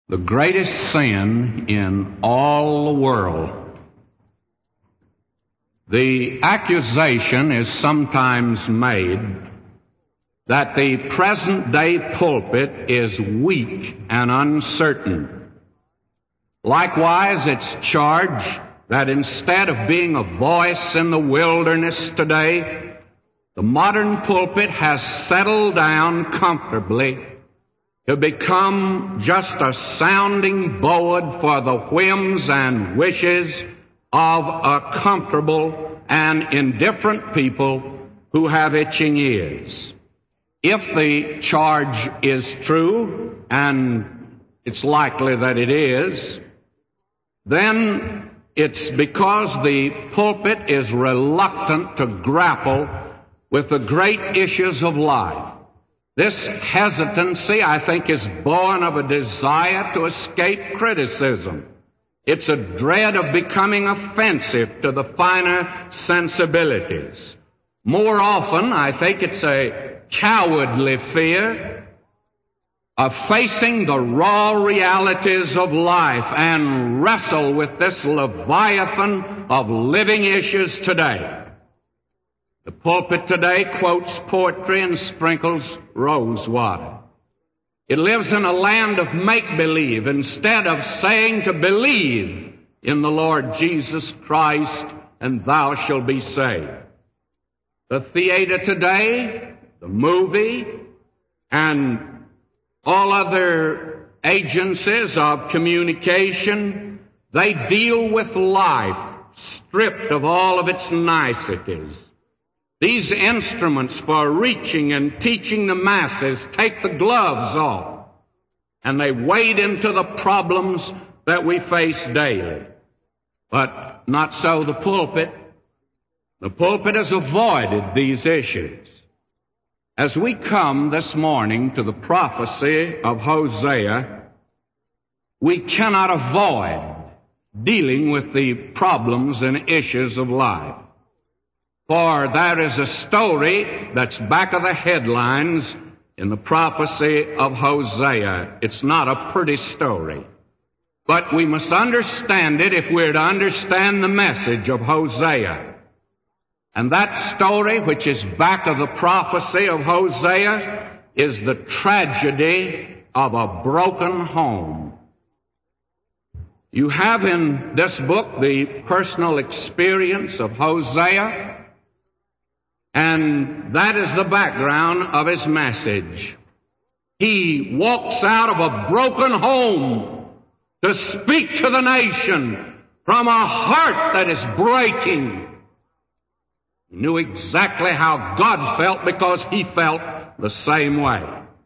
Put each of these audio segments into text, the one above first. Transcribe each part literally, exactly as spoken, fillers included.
the greatest sin in all the world. The accusation is sometimes made that the present-day pulpit is weak and uncertain. Likewise, it's charged that instead of being a voice in the wilderness today, the modern pulpit has settled down comfortably to become just a sounding board for the whims and wishes of a comfortable and indifferent people who have itching ears. If the charge is true, and it's likely that it is, then it's because the pulpit is reluctant to grapple with the great issues of life. This hesitancy, I think, is born of a desire to escape criticism. It's a dread of becoming offensive to the finer sensibilities. More often, I think it's a cowardly fear of facing the raw realities of life and wrestle with this leviathan of living issues today. The pulpit today quotes poetry and sprinkles rose water. It lives in a land of make-believe instead of saying to believe in the Lord Jesus Christ and thou shalt be saved. The theater today, the movie, and all other agencies of communication, they deal with life stripped of all of its niceties. These instruments for reaching and teaching the masses take the gloves off, and they wade into the problems that we face daily. But not so the pulpit. The pulpit has avoided these issues. As we come this morning to the prophecy of Hosea, we cannot avoid dealing with the problems and issues of life. For there is a story that's back of the headlines in the prophecy of Hosea. It's not a pretty story. But we must understand it if we're to understand the message of Hosea. And that story, which is back of the prophecy of Hosea, is the tragedy of a broken home. You have in this book the personal experience of Hosea, and that is the background of his message. He walks out of a broken home to speak to the nation from a heart that is breaking. He knew exactly how God felt because he felt the same way.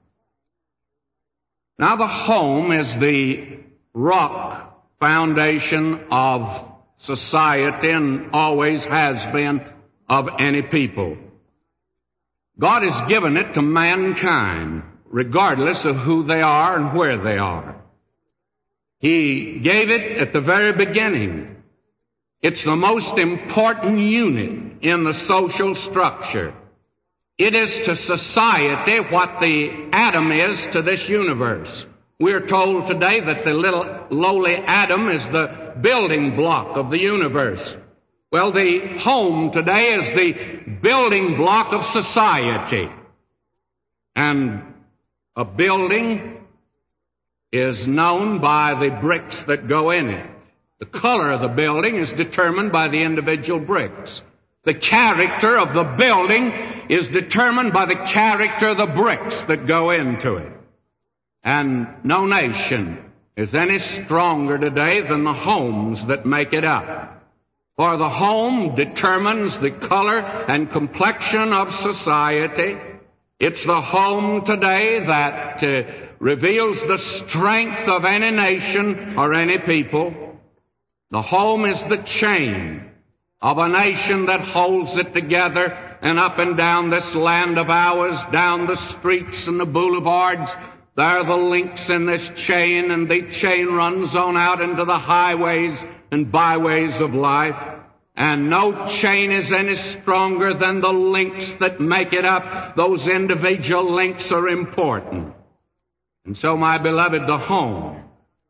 Now, the home is the rock foundation of society and always has been of any people. God has given it to mankind, regardless of who they are and where they are. He gave it at the very beginning. It's the most important unit in the social structure. It is to society what the atom is to this universe. We're told today that the little lowly atom is the building block of the universe. Well, the home today is the building block of society. And a building is known by the bricks that go in it. The color of the building is determined by the individual bricks. The character of the building is determined by the character of the bricks that go into it. And no nation is any stronger today than the homes that make it up. For the home determines the color and complexion of society. It's the home today that uh, reveals the strength of any nation or any people. The home is the chain of a nation that holds it together, and up and down this land of ours, down the streets and the boulevards, there are the links in this chain, and the chain runs on out into the highways and byways of life. And no chain is any stronger than the links that make it up. Those individual links are important. And so, my beloved, the home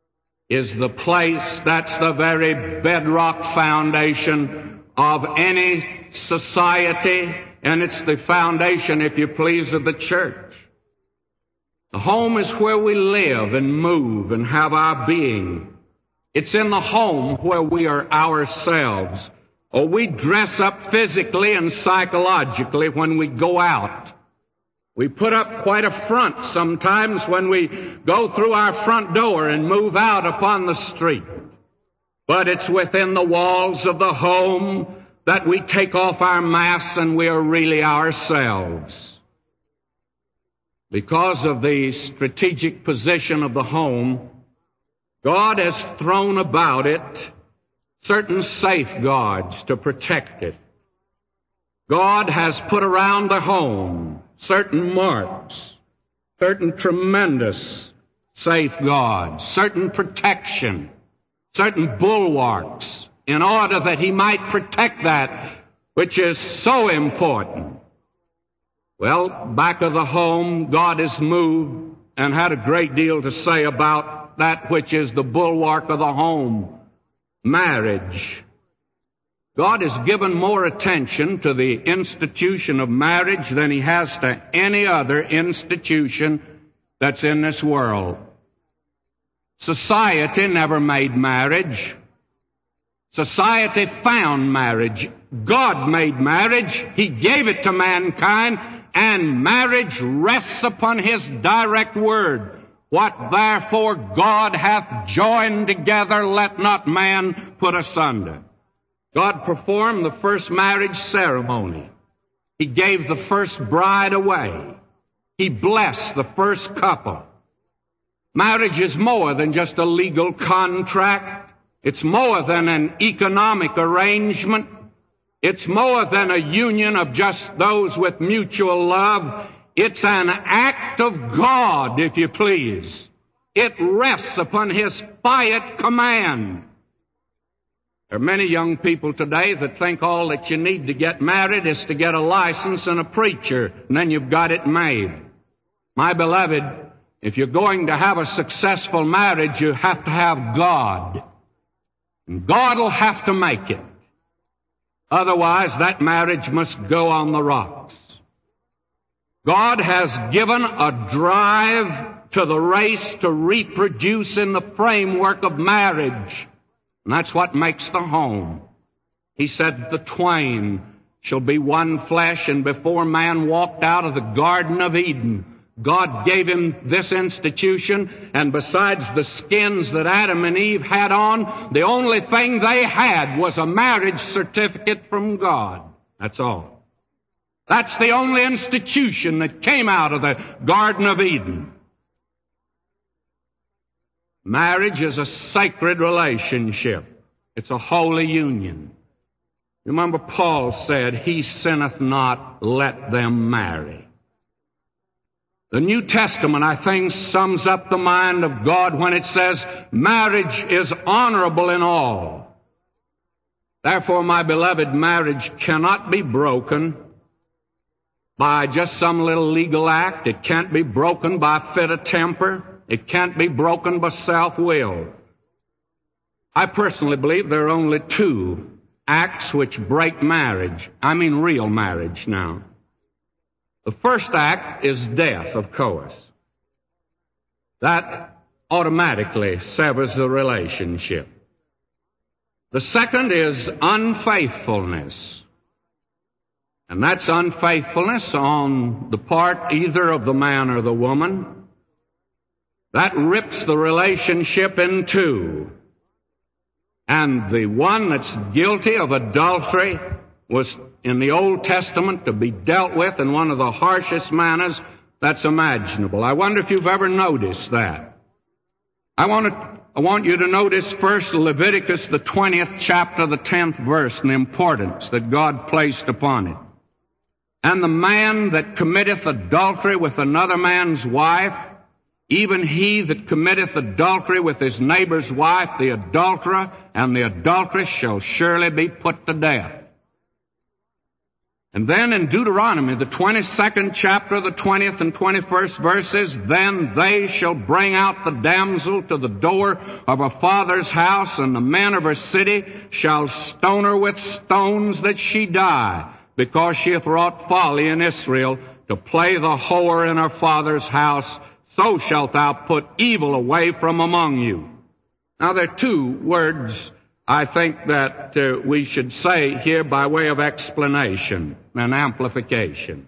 is the place that's the very bedrock foundation of any society, and it's the foundation, if you please, of the church. The home is where we live and move and have our being. It's in the home where we are ourselves, or we dress up physically and psychologically when we go out. We put up quite a front sometimes when we go through our front door and move out upon the street. But it's within the walls of the home that we take off our masks and we are really ourselves. Because of the strategic position of the home, God has thrown about it certain safeguards to protect it. God has put around the home certain marks, certain tremendous safeguards, certain protection, certain bulwarks, in order that He might protect that which is so important. Well, back of the home, God has moved and had a great deal to say about that which is the bulwark of the home, marriage. God has given more attention to the institution of marriage than He has to any other institution that's in this world. Society never made marriage. Society found marriage. God made marriage. He gave it to mankind, and marriage rests upon His direct word. What therefore God hath joined together, let not man put asunder. God performed the first marriage ceremony. He gave the first bride away. He blessed the first couple. Marriage is more than just a legal contract. It's more than an economic arrangement. It's more than a union of just those with mutual love. It's an act of God, if you please. It rests upon His fiat command. There are many young people today that think all that you need to get married is to get a license and a preacher, and then you've got it made. My beloved, if you're going to have a successful marriage, you have to have God. And God will have to make it. Otherwise, that marriage must go on the rocks. God has given a drive to the race to reproduce in the framework of marriage. And that's what makes the home. He said, the twain shall be one flesh, and before man walked out of the Garden of Eden, God gave him this institution, and besides the skins that Adam and Eve had on, the only thing they had was a marriage certificate from God. That's all. That's the only institution that came out of the Garden of Eden. Marriage is a sacred relationship. It's a holy union. Remember, Paul said, he sinneth not, let them marry. The New Testament, I think, sums up the mind of God when it says, marriage is honorable in all. Therefore, my beloved, marriage cannot be broken by just some little legal act. It can't be broken by fit of temper. It can't be broken by self-will. I personally believe there are only two acts which break marriage. I mean real marriage now. The first act is death, of course. That automatically severs the relationship. The second is unfaithfulness. And that's unfaithfulness on the part either of the man or the woman. That rips the relationship in two. And the one that's guilty of adultery was in the Old Testament to be dealt with in one of the harshest manners that's imaginable. I wonder if you've ever noticed that. I want to, I want you to notice first Leviticus, the twentieth chapter, the tenth verse, and the importance that God placed upon it. And the man that committeth adultery with another man's wife, even he that committeth adultery with his neighbor's wife, the adulterer and the adulteress shall surely be put to death. And then in Deuteronomy, the twenty-second chapter, the twentieth and twenty-first verses, then they shall bring out the damsel to the door of her father's house, and the men of her city shall stone her with stones that she die, because she hath wrought folly in Israel, to play the whore in her father's house. So shalt thou put evil away from among you. Now there are two words I think that uh, we should say here by way of explanation and amplification.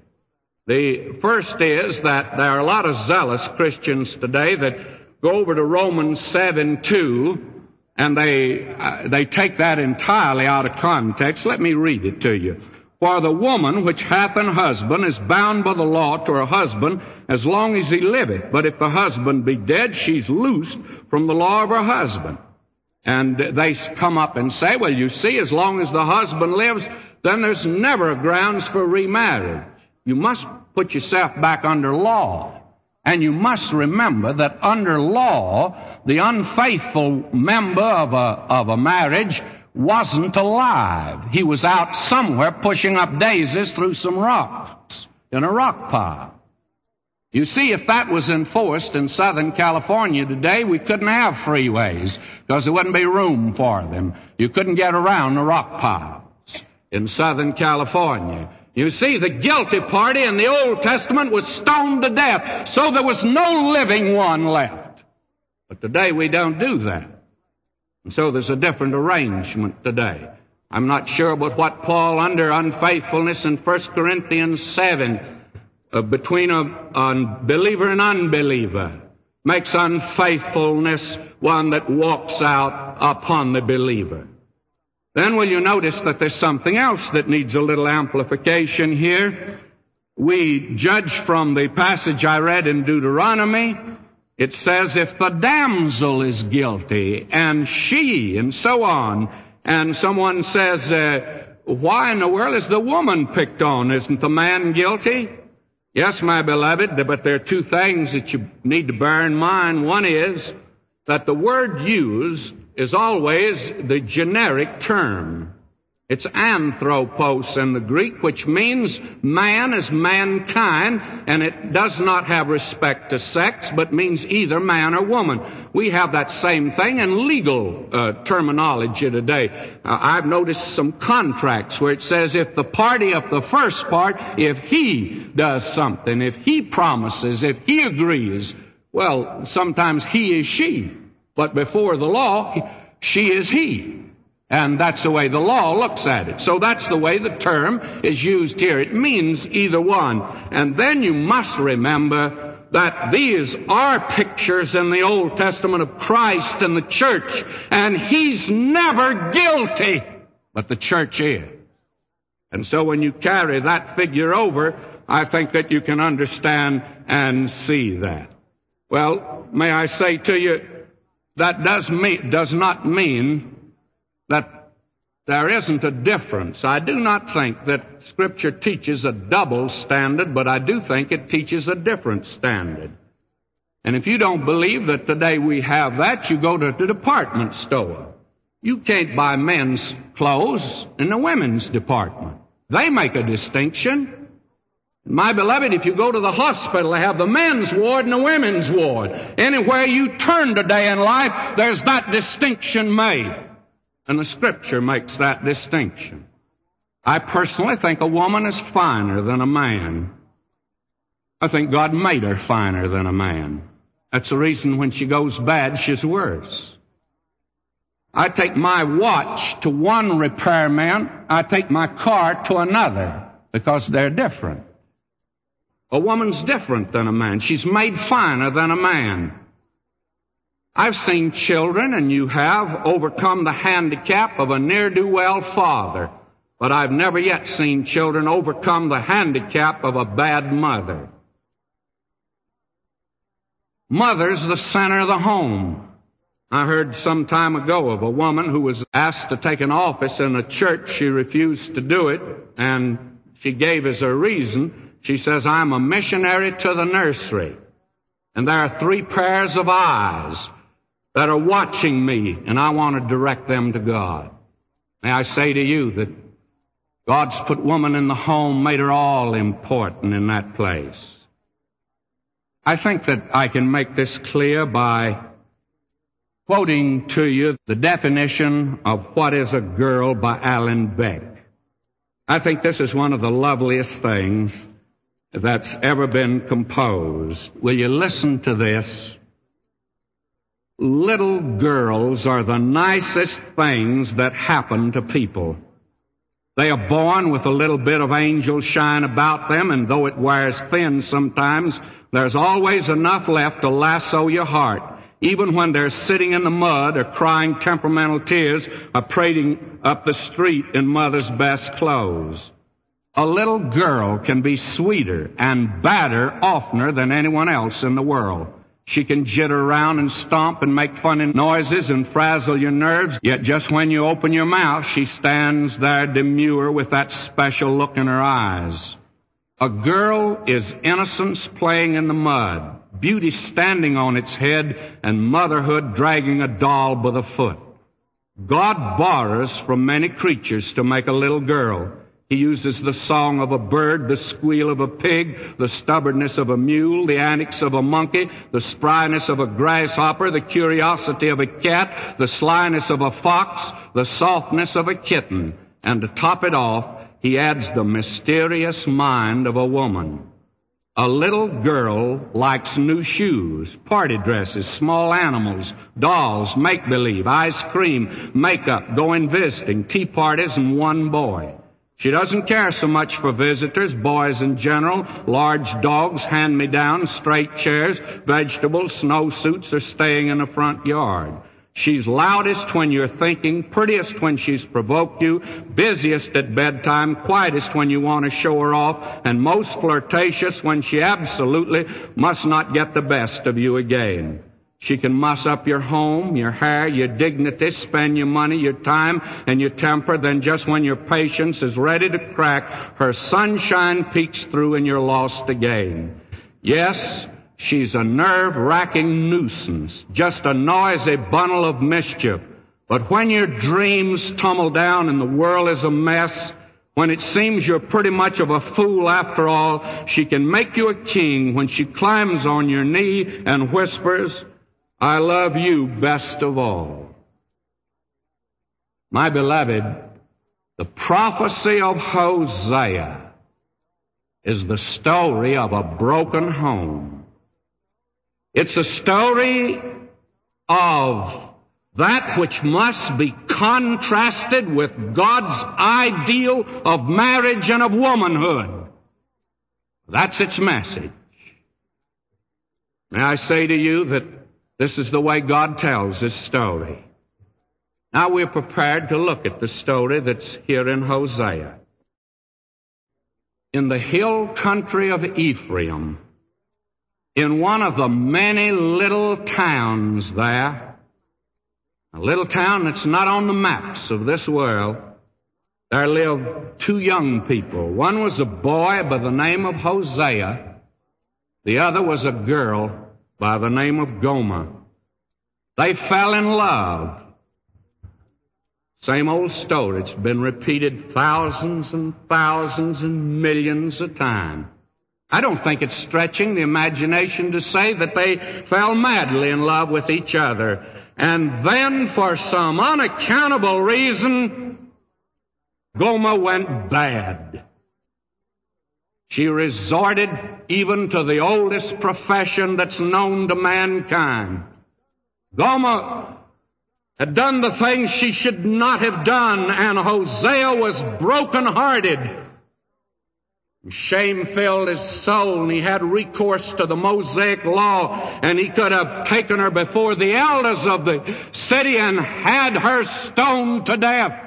The first is that there are a lot of zealous Christians today that go over to Romans seven two, and they uh, they take that entirely out of context. Let me read it to you. For the woman which hath an husband is bound by the law to her husband as long as he liveth. But if the husband be dead, she's loosed from the law of her husband. And they come up and say, well, you see, as long as the husband lives, then there's never grounds for remarriage. You must put yourself back under law. And you must remember that under law, the unfaithful member of a, of a marriage wasn't alive. He was out somewhere pushing up daisies through some rocks in a rock pile. You see, if that was enforced in Southern California today, we couldn't have freeways because there wouldn't be room for them. You couldn't get around the rock piles in Southern California. You see, the guilty party in the Old Testament was stoned to death, so there was no living one left. But today we don't do that. And so there's a different arrangement today. I'm not sure about what Paul, under unfaithfulness in First Corinthians seven, Uh, between a, a believer and unbeliever, makes unfaithfulness one that walks out upon the believer. Then will you notice that there's something else that needs a little amplification here? We judge from the passage I read in Deuteronomy. It says, if the damsel is guilty, and she, and so on, and someone says, uh, why in the world is the woman picked on? Isn't the man guilty? Yes, my beloved, but there are two things that you need to bear in mind. One is that the word used is always the generic term. It's anthropos in the Greek, which means man as mankind, and it does not have respect to sex, but means either man or woman. We have that same thing in legal uh, terminology today. Uh, I've noticed some contracts where it says if the party of the first part, if he does something, if he promises, if he agrees, well, sometimes he is she, but before the law, she is he. And that's the way the law looks at it. So that's the way the term is used here. It means either one. And then you must remember that these are pictures in the Old Testament of Christ and the church. And He's never guilty, but the church is. And so when you carry that figure over, I think that you can understand and see that. Well, may I say to you, that does, mean, does not mean that there isn't a difference. I do not think that Scripture teaches a double standard, but I do think it teaches a different standard. And if you don't believe that today we have that, you go to the department store. You can't buy men's clothes in the women's department. They make a distinction. My beloved, if you go to the hospital, they have the men's ward and the women's ward. Anywhere you turn today in life, there's that distinction made. And the Scripture makes that distinction. I personally think a woman is finer than a man. I think God made her finer than a man. That's the reason when she goes bad, she's worse. I take my watch to one repairman, I take my car to another, because they're different. A woman's different than a man. She's made finer than a man. I've seen children, and you have, overcome the handicap of a ne'er-do-well father. But I've never yet seen children overcome the handicap of a bad mother. Mother's the center of the home. I heard some time ago of a woman who was asked to take an office in a church. She refused to do it, and she gave as a reason, she says, I'm a missionary to the nursery, and there are three pairs of eyes that are watching me, and I want to direct them to God. May I say to you that God's put woman in the home, made her all important in that place. I think that I can make this clear by quoting to you the definition of what is a girl by Alan Beck. I think this is one of the loveliest things that's ever been composed. Will you listen to this? Little girls are the nicest things that happen to people. They are born with a little bit of angel shine about them, and though it wears thin sometimes, there's always enough left to lasso your heart, even when they're sitting in the mud or crying temperamental tears or parading up the street in mother's best clothes. A little girl can be sweeter and badder oftener than anyone else in the world. She can jitter around and stomp and make funny noises and frazzle your nerves, yet just when you open your mouth, she stands there demure with that special look in her eyes. A girl is innocence playing in the mud, beauty standing on its head, and motherhood dragging a doll by the foot. God borrows from many creatures to make a little girl. He uses the song of a bird, the squeal of a pig, the stubbornness of a mule, the antics of a monkey, the spryness of a grasshopper, the curiosity of a cat, the slyness of a fox, the softness of a kitten. And to top it off, he adds the mysterious mind of a woman. A little girl likes new shoes, party dresses, small animals, dolls, make-believe, ice cream, makeup, going visiting, tea parties, and one boy. She doesn't care so much for visitors, boys in general, large dogs, hand-me-downs, straight chairs, vegetables, snowsuits, or staying in the front yard. She's loudest when you're thinking, prettiest when she's provoked you, busiest at bedtime, quietest when you want to show her off, and most flirtatious when she absolutely must not get the best of you again. She can muss up your home, your hair, your dignity, spend your money, your time, and your temper. Then just when your patience is ready to crack, her sunshine peeks through and you're lost again. Yes, she's a nerve-wracking nuisance, just a noisy bundle of mischief. But when your dreams tumble down and the world is a mess, when it seems you're pretty much of a fool after all, she can make you a king when she climbs on your knee and whispers, "I love you best of all." My beloved, the prophecy of Hosea is the story of a broken home. It's a story of that which must be contrasted with God's ideal of marriage and of womanhood. That's its message. May I say to you that this is the way God tells this story. Now we're prepared to look at the story that's here in Hosea. In the hill country of Ephraim, in one of the many little towns there, a little town that's not on the maps of this world, there lived two young people. One was a boy by the name of Hosea. The other was a girl by the name of Gomer. They fell in love. Same old story. It's been repeated thousands and thousands and millions of times. I don't think it's stretching the imagination to say that they fell madly in love with each other. And then, for some unaccountable reason, Gomer went bad. She resorted even to the oldest profession that's known to mankind. Gomer had done the things she should not have done, and Hosea was broken-hearted. Shame filled his soul, and he had recourse to the Mosaic law, and he could have taken her before the elders of the city and had her stoned to death.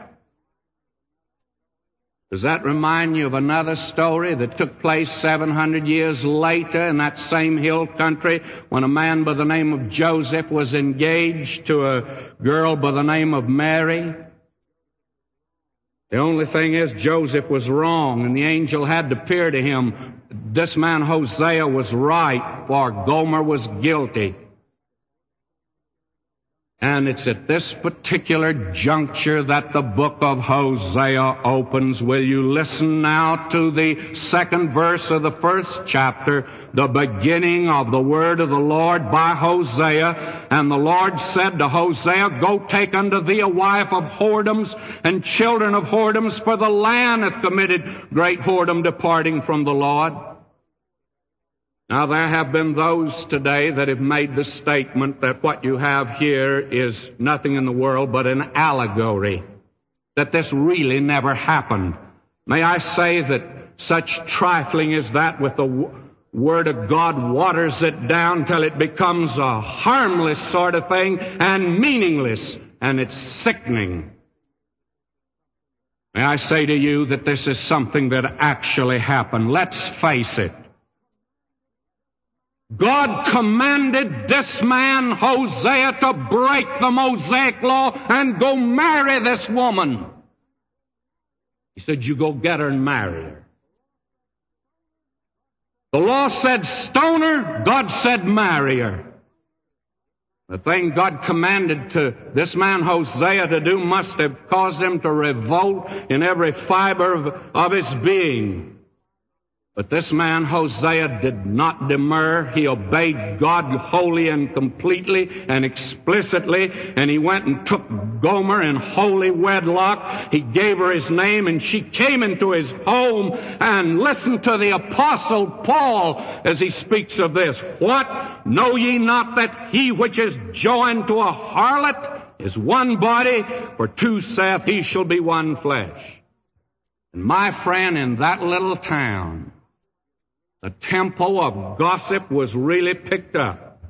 Does that remind you of another story that took place seven hundred years later in that same hill country when a man by the name of Joseph was engaged to a girl by the name of Mary? The only thing is Joseph was wrong, and the angel had to appear to him. This man Hosea was right, for Gomer was guilty. And it's at this particular juncture that the book of Hosea opens. Will you listen now to the second verse of the first chapter, the beginning of the word of the Lord by Hosea. And the Lord said to Hosea, Go take unto thee a wife of whoredoms and children of whoredoms, for the land hath committed great whoredom, departing from the Lord. Now, there have been those today that have made the statement that what you have here is nothing in the world but an allegory, that this really never happened. May I say that such trifling as that with the w- Word of God waters it down till it becomes a harmless sort of thing and meaningless, and it's sickening. May I say to you that this is something that actually happened. Let's face it. God commanded this man, Hosea, to break the Mosaic law and go marry this woman. He said, you go get her and marry her. The law said stone her, God said marry her. The thing God commanded to this man Hosea to do must have caused him to revolt in every fiber of, of his being. But this man Hosea did not demur. He obeyed God wholly and completely and explicitly, and he went and took Gomer in holy wedlock. He gave her his name, and she came into his home. And listen to the Apostle Paul as he speaks of this. What? Know ye not that he which is joined to a harlot is one body? For two saith, he shall be one flesh. And my friend, in that little town, the tempo of gossip was really picked up.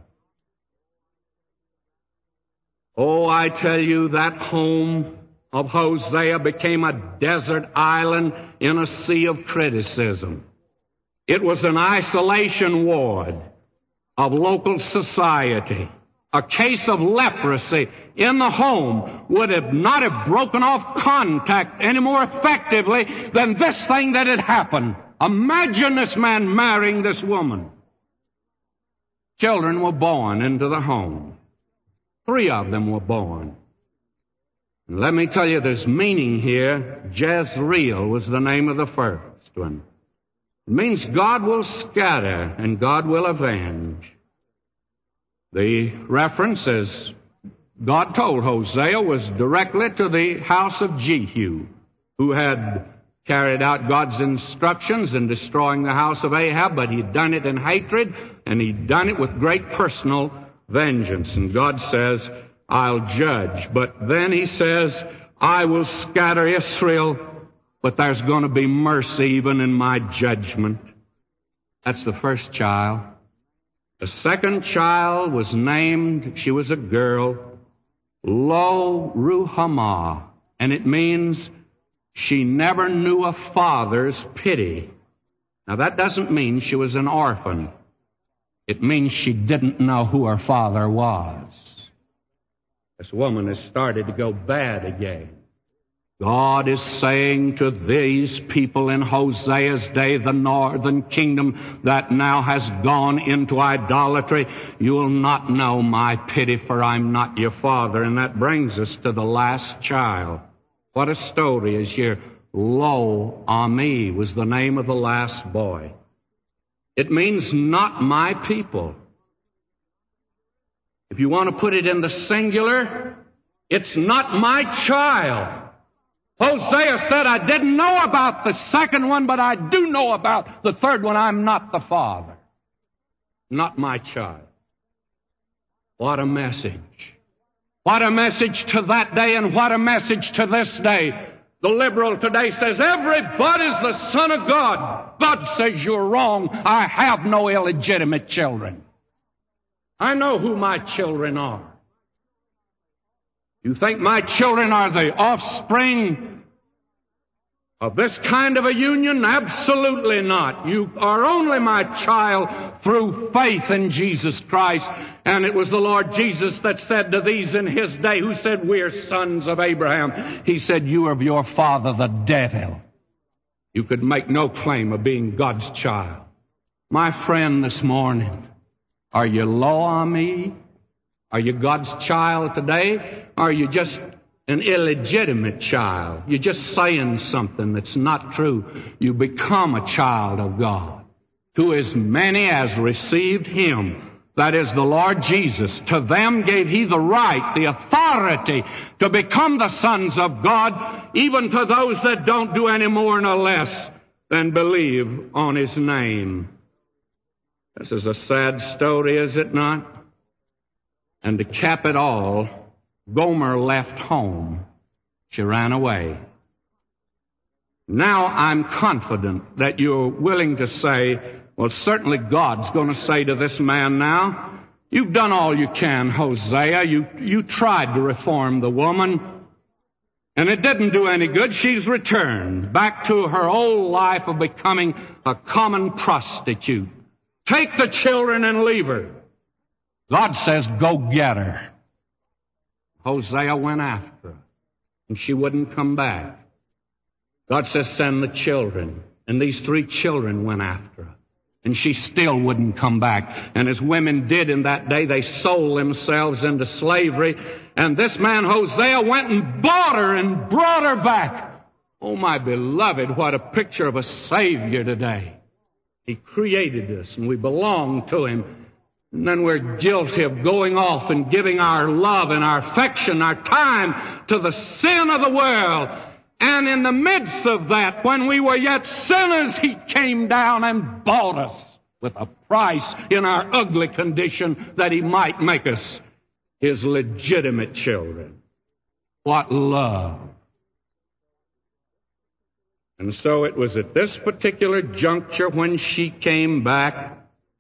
Oh, I tell you, that home of Hosea became a desert island in a sea of criticism. It was an isolation ward of local society. A case of leprosy in the home would have not have broken off contact any more effectively than this thing that had happened. Imagine this man marrying this woman. Children were born into the home. Three of them were born. And let me tell you, there's meaning here. Jezreel was the name of the first one. It means God will scatter and God will avenge. The reference, as God told Hosea, was directly to the house of Jehu, who had carried out God's instructions in destroying the house of Ahab, but he'd done it in hatred, and he'd done it with great personal vengeance. And God says, I'll judge. But then he says, I will scatter Israel, but there's going to be mercy even in my judgment. That's the first child. The second child was named, she was a girl, Lo Ruhamah, and it means she never knew a father's pity. Now, that doesn't mean she was an orphan. It means she didn't know who her father was. This woman has started to go bad again. God is saying to these people in Hosea's day, the northern kingdom that now has gone into idolatry, you will not know my pity, for I'm not your father. And that brings us to the last child. What a story is here. Lo Ami was the name of the last boy. It means not my people. If you want to put it in the singular, it's not my child. Hosea said, I didn't know about the second one, but I do know about the third one. I'm not the father. Not my child. What a message. What a message to that day, and what a message to this day. The liberal today says, everybody's the son of God. God says you're wrong. I have no illegitimate children. I know who my children are. You think my children are the offspring of this kind of a union? Absolutely not. You are only my child through faith in Jesus Christ. And it was the Lord Jesus that said to these in his day, who said, we're sons of Abraham. He said, you are of your father, the devil. You could make no claim of being God's child. My friend, this morning, are you Lo Ami? Are you God's child today? Or are you just an illegitimate child? You're just saying something that's not true. You become a child of God. To as many as received Him, that is the Lord Jesus, to them gave He the right, the authority to become the sons of God, even to those that don't do any more nor less than believe on His name. This is a sad story, is it not? And to cap it all, Gomer left home. She ran away. Now I'm confident that you're willing to say, well, certainly God's going to say to this man now, you've done all you can, Hosea. You, you tried to reform the woman, and it didn't do any good. She's returned back to her old life of becoming a common prostitute. Take the children and leave her. God says, go get her. Hosea went after her, and she wouldn't come back. God says, send the children. And these three children went after her. And she still wouldn't come back. And as women did in that day, they sold themselves into slavery. And this man, Hosea, went and bought her and brought her back. Oh, my beloved, what a picture of a Savior today. He created us, and we belong to Him. And then we're guilty of going off and giving our love and our affection, our time to the sin of the world. And in the midst of that, when we were yet sinners, He came down and bought us with a price in our ugly condition that He might make us His legitimate children. What love! And so it was at this particular juncture when she came back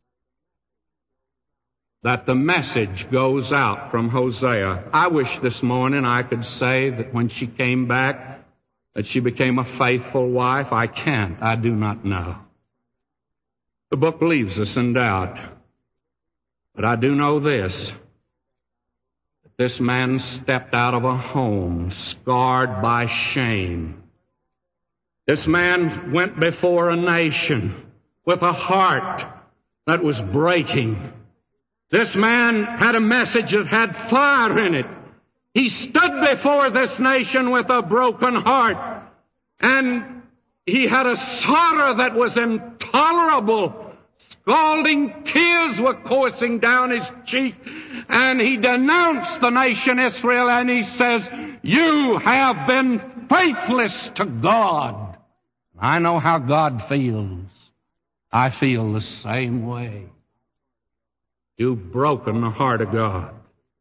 that the message goes out from Hosea. I wish this morning I could say that when she came back, that she became a faithful wife. I can't. I do not know. The book leaves us in doubt. But I do know this, that this man stepped out of a home scarred by shame. This man went before a nation with a heart that was breaking. This man had a message that had fire in it. He stood before this nation with a broken heart, and he had a sorrow that was intolerable. Scalding tears were coursing down his cheek, and he denounced the nation Israel, and he says, you have been faithless to God. I know how God feels. I feel the same way. You've broken the heart of God.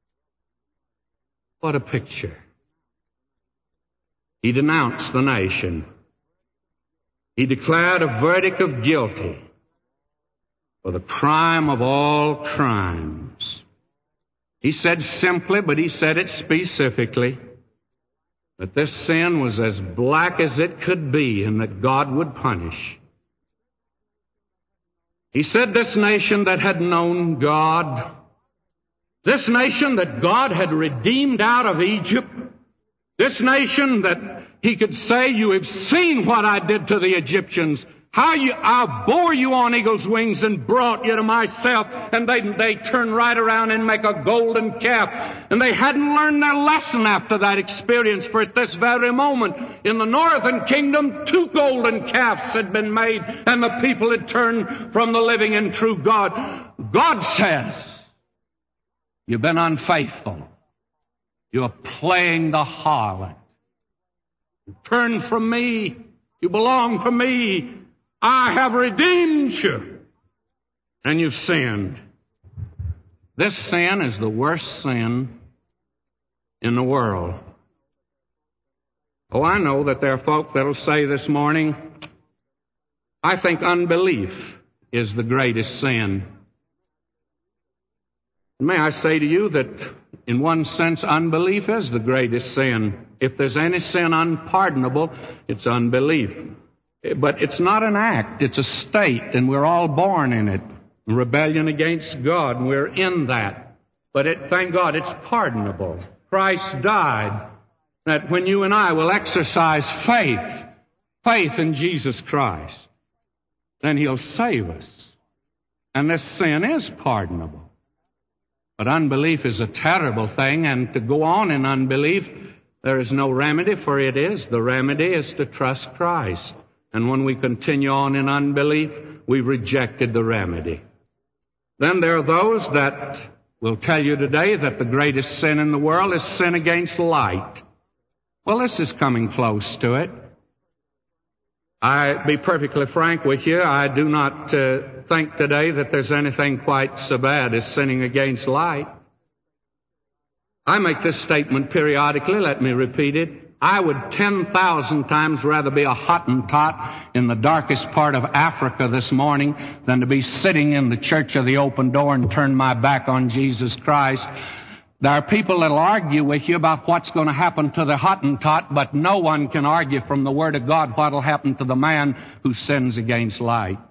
What a picture. He denounced the nation. He declared a verdict of guilty for the crime of all crimes. He said simply, but he said it specifically, that this sin was as black as it could be and that God would punish. He said this nation that had known God, this nation that God had redeemed out of Egypt, this nation that he could say, you have seen what I did to the Egyptians, how you, I bore you on eagle's wings and brought you to myself, and they, they turn right around and make a golden calf. And they hadn't learned their lesson after that experience, for at this very moment, in the northern kingdom, two golden calves had been made, and the people had turned from the living and true God. God says, you've been unfaithful. You're playing the harlot. Turn from me. You belong to me. I have redeemed you. And you've sinned. This sin is the worst sin in the world. Oh, I know that there are folk that will say this morning, I think unbelief is the greatest sin. May I say to you that in one sense unbelief is the greatest sin. If there's any sin unpardonable, it's unbelief. But it's not an act, it's a state, and we're all born in it. Rebellion against God, and we're in that. But it, thank God, it's pardonable. Christ died that when you and I will exercise faith, faith in Jesus Christ, then He'll save us. And this sin is pardonable. But unbelief is a terrible thing, and to go on in unbelief, there is no remedy, for it is. The remedy is to trust Christ. And when we continue on in unbelief, we've rejected the remedy. Then there are those that will tell you today that the greatest sin in the world is sin against light. Well, this is coming close to it. I be perfectly frank with you, I do not uh, think today that there's anything quite so bad as sinning against light. I make this statement periodically, let me repeat it. I would ten thousand times rather be a Hottentot in the darkest part of Africa this morning than to be sitting in the church of the open door and turn my back on Jesus Christ. There are people that will argue with you about what's going to happen to the Hottentot, but no one can argue from the Word of God what will happen to the man who sins against light.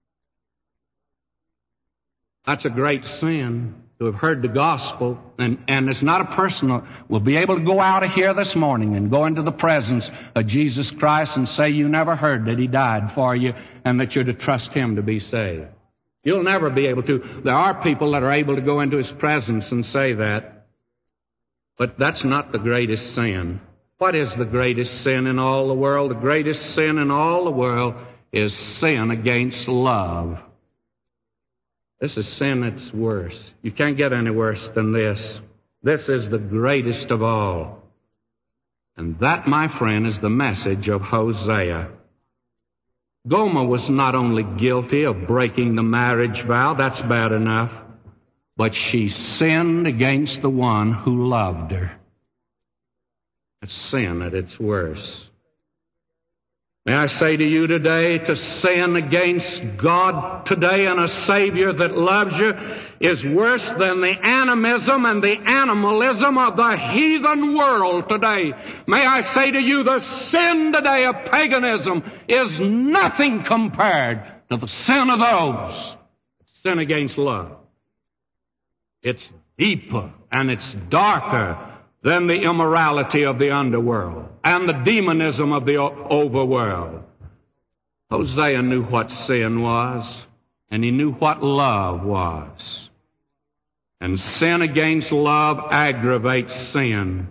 That's a great sin, to have heard the gospel, and, and it's not a personal. We'll be able to go out of here this morning and go into the presence of Jesus Christ and say you never heard that He died for you and that you're to trust Him to be saved. You'll never be able to. There are people that are able to go into His presence and say that. But that's not the greatest sin. What is the greatest sin in all the world? The greatest sin in all the world is sin against love. This is sin that's worse. You can't get any worse than this. This is the greatest of all. And that, my friend, is the message of Hosea. Gomer was not only guilty of breaking the marriage vow, that's bad enough, but she sinned against the one who loved her. It's sin at its worst. May I say to you today, to sin against God today and a Savior that loves you is worse than the animism and the animalism of the heathen world today. May I say to you, the sin today of paganism is nothing compared to the sin of those. Sin against love. It's deeper and it's darker than the immorality of the underworld and the demonism of the overworld. Hosea knew what sin was, and he knew what love was. And sin against love aggravates sin.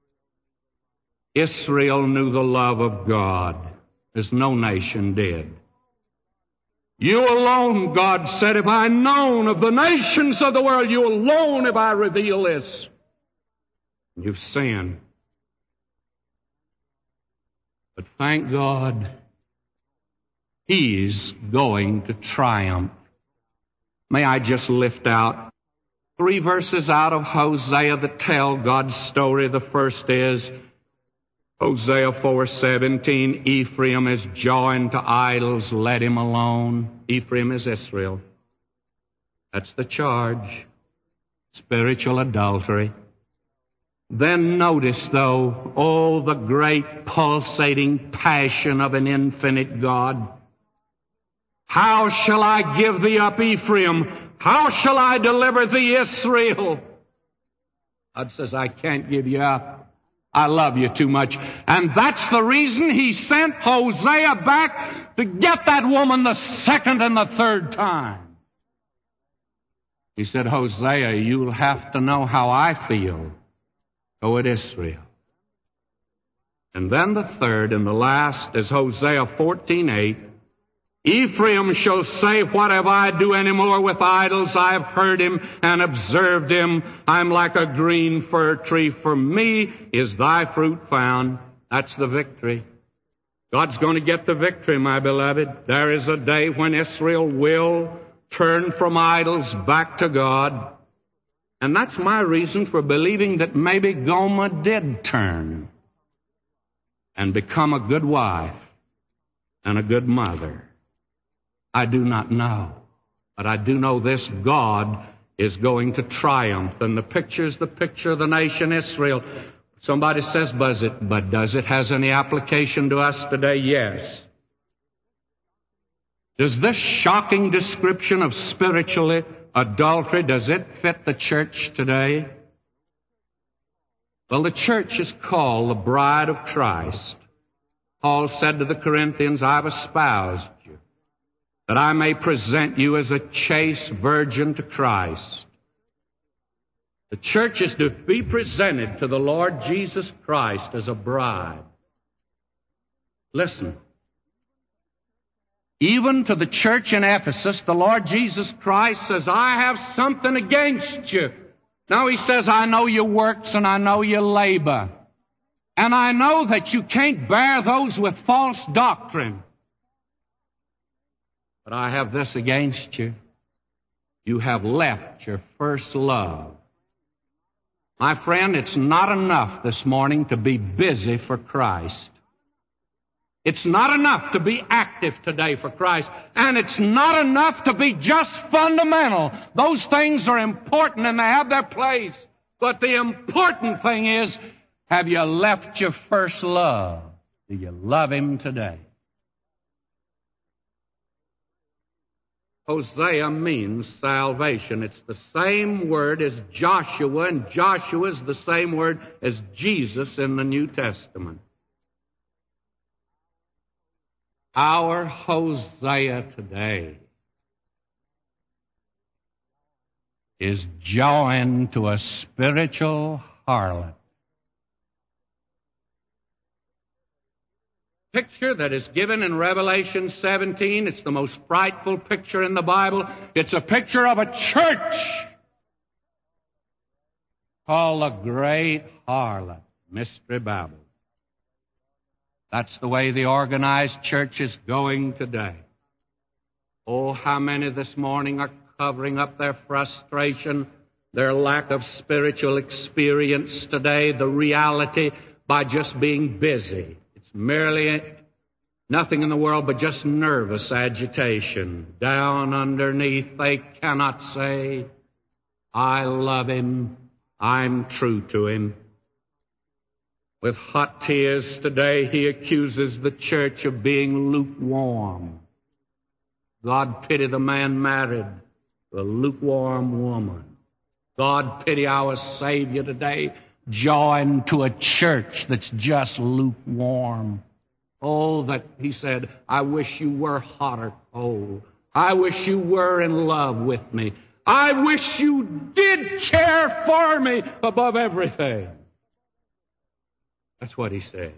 Israel knew the love of God as no nation did. You alone, God said, have I known of the nations of the world, you alone have I revealed this. You've sinned. But thank God, He's going to triumph. May I just lift out three verses out of Hosea that tell God's story. The first is Hosea four seventeen, Ephraim is joined to idols, let him alone. Ephraim is Israel. That's the charge. Spiritual adultery. Then notice, though, oh, the great pulsating passion of an infinite God. How shall I give thee up, Ephraim? How shall I deliver thee, Israel? God says, I can't give you up. I love you too much. And that's the reason He sent Hosea back to get that woman the second and the third time. He said, Hosea, you'll have to know how I feel. Go at Israel. And then the third and the last is Hosea fourteen eight. Ephraim shall say, what have I do any more with idols? I have heard him and observed him. I'm like a green fir tree. For me is thy fruit found. That's the victory. God's going to get the victory, my beloved. There is a day when Israel will turn from idols back to God. And that's my reason for believing that maybe Gomer did turn and become a good wife and a good mother. I do not know. But I do know this: God is going to triumph. And the picture is the picture of the nation Israel. Somebody says, does it, but does it has any application to us today? Yes. Does this shocking description of spiritual adultery, does it fit the church today? Well, the church is called the bride of Christ. Paul said to the Corinthians, I've espoused you, that I may present you as a chaste virgin to Christ. The church is to be presented to the Lord Jesus Christ as a bride. Listen. Even to the church in Ephesus, the Lord Jesus Christ says, I have something against you. Now He says, I know your works and I know your labor. And I know that you can't bear those with false doctrine. But I have this against you. You have left your first love. My friend, it's not enough this morning to be busy for Christ. It's not enough to be active today for Christ. And it's not enough to be just fundamental. Those things are important and they have their place. But the important thing is, have you left your first love? Do you love Him today? Hosea means salvation. It's the same word as Joshua, and Joshua is the same word as Jesus in the New Testament. Our Hosea today is joined to a spiritual harlot. Picture that is given in Revelation seventeen. It's the most frightful picture in the Bible. It's a picture of a church called the Great Harlot, Mystery Babel. That's the way the organized church is going today. Oh, how many this morning are covering up their frustration, their lack of spiritual experience today, the reality, by just being busy. It's merely nothing in the world but just nervous agitation. Down underneath, they cannot say, I love Him, I'm true to Him. With hot tears today, he accuses the church of being lukewarm. God pity the man married to a lukewarm woman. God pity our Savior today, joined to a church that's just lukewarm. Oh, that he said, I wish you were hot or cold. I wish you were in love with me. I wish you did care for me above everything. That's what he said.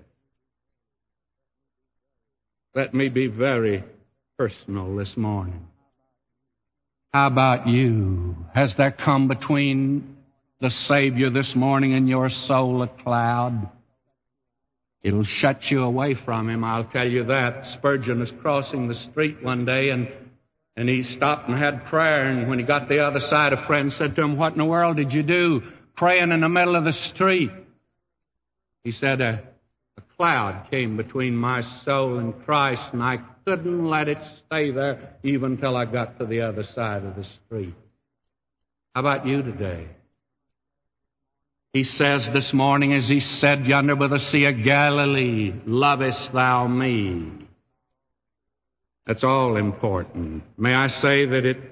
Let me be very personal this morning. How about you? Has there come between the Savior this morning and your soul a cloud? It'll shut you away from Him, I'll tell you that. Spurgeon was crossing the street one day and and he stopped and had prayer, and when he got the other side, a friend said to him, what in the world did you do praying in the middle of the street? He said, a, a cloud came between my soul and Christ, and I couldn't let it stay there even till I got to the other side of the street. How about you today? He says this morning, as he said yonder by the Sea of Galilee, lovest thou me? That's all important. May I say that it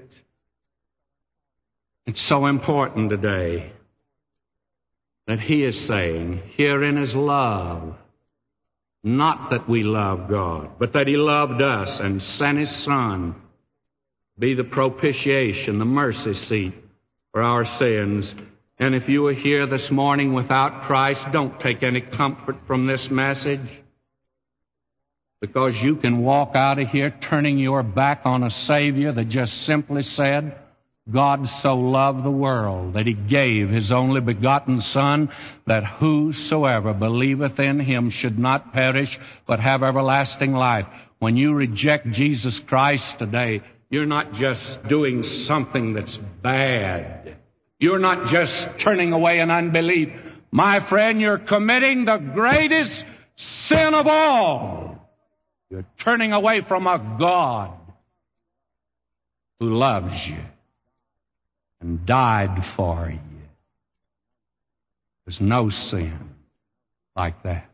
it's so important today that he is saying, herein is love. Not that we love God, but that He loved us and sent His Son be the propitiation, the mercy seat for our sins. And if you are here this morning without Christ, don't take any comfort from this message, because you can walk out of here turning your back on a Savior that just simply said, God so loved the world that He gave His only begotten Son, that whosoever believeth in Him should not perish, but have everlasting life. When you reject Jesus Christ today, you're not just doing something that's bad. You're not just turning away in unbelief. My friend, you're committing the greatest sin of all. You're turning away from a God who loves you and died for you. There's no sin like that.